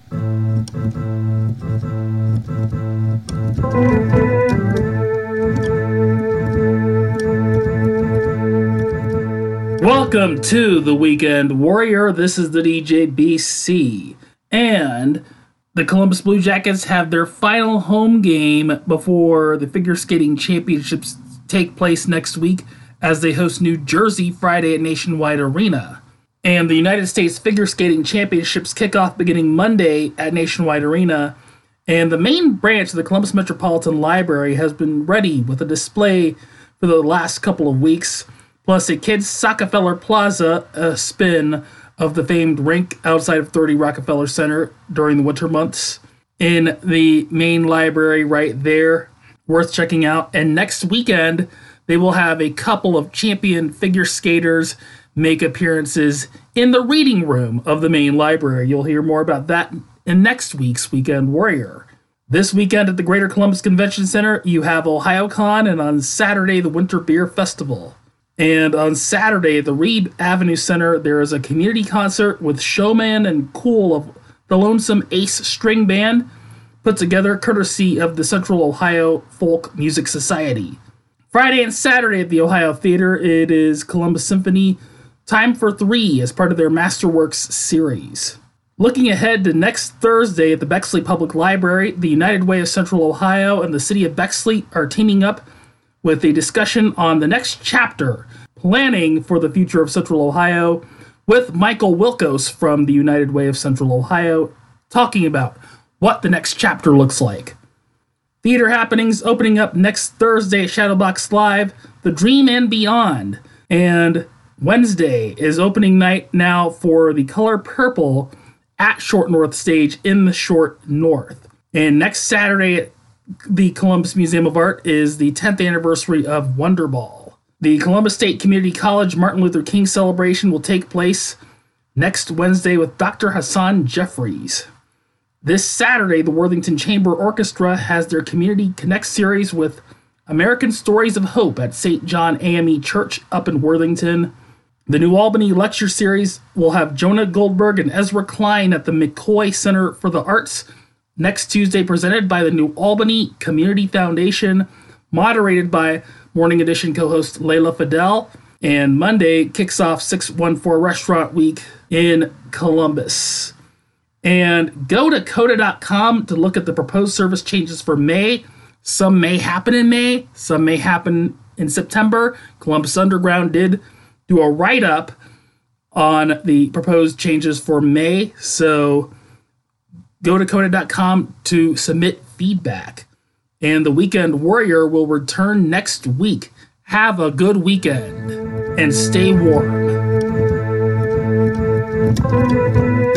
Welcome to the Weekend Warrior. This is the DJ BC. And the Columbus Blue Jackets have their final home game before the figure skating championships take place next week as they host New Jersey Friday at Nationwide Arena. And the United States Figure Skating Championships kick off beginning Monday at Nationwide Arena. And the main branch of the Columbus Metropolitan Library has been ready with a display for the last couple of weeks, plus a Kids Sockefeller Plaza, a spin of the famed rink outside of 30 Rockefeller Center during the winter months in the main library right there. Worth checking out. And next weekend, they will have a couple of champion figure skaters make appearances in the reading room of the main library. You'll hear more about that in next week's Weekend Warrior. This weekend at the Greater Columbus Convention Center, you have OhioCon, and on Saturday, the Winter Beer Festival. And on Saturday at the Reed Avenue Center, there is a community concert with Showman and Cool of the Lonesome Ace String Band, put together courtesy of the Central Ohio Folk Music Society. Friday and Saturday at the Ohio Theater, it is Columbus Symphony Time for Three as part of their Masterworks series. Looking ahead to next Thursday at the Bexley Public Library, the United Way of Central Ohio and the City of Bexley are teaming up with a discussion on the next chapter, planning for the future of Central Ohio, with Michael Wilkos from the United Way of Central Ohio, talking about what the next chapter looks like. Theater happenings opening up next Thursday at Shadowbox Live, The Dream and Beyond. And Wednesday is opening night now for The Color Purple at Short North Stage in the Short North. And next Saturday at the Columbus Museum of Art is the 10th anniversary of Wonderball. The Columbus State Community College Martin Luther King celebration will take place next Wednesday with Dr. Hassan Jeffries. This Saturday, the Worthington Chamber Orchestra has their Community Connect series with American Stories of Hope at St. John AME Church up in Worthington. The New Albany Lecture Series will have Jonah Goldberg and Ezra Klein at the McCoy Center for the Arts next Tuesday, presented by the New Albany Community Foundation, moderated by Morning Edition co-host Layla Fidel. And Monday kicks off 614 Restaurant Week in Columbus. And go to coda.com to look at the proposed service changes for May. Some may happen in May, some may happen in September. Columbus Underground did do a write-up on the proposed changes for May, so go to coda.com to submit feedback. And the Weekend Warrior will return next week. Have a good weekend and stay warm.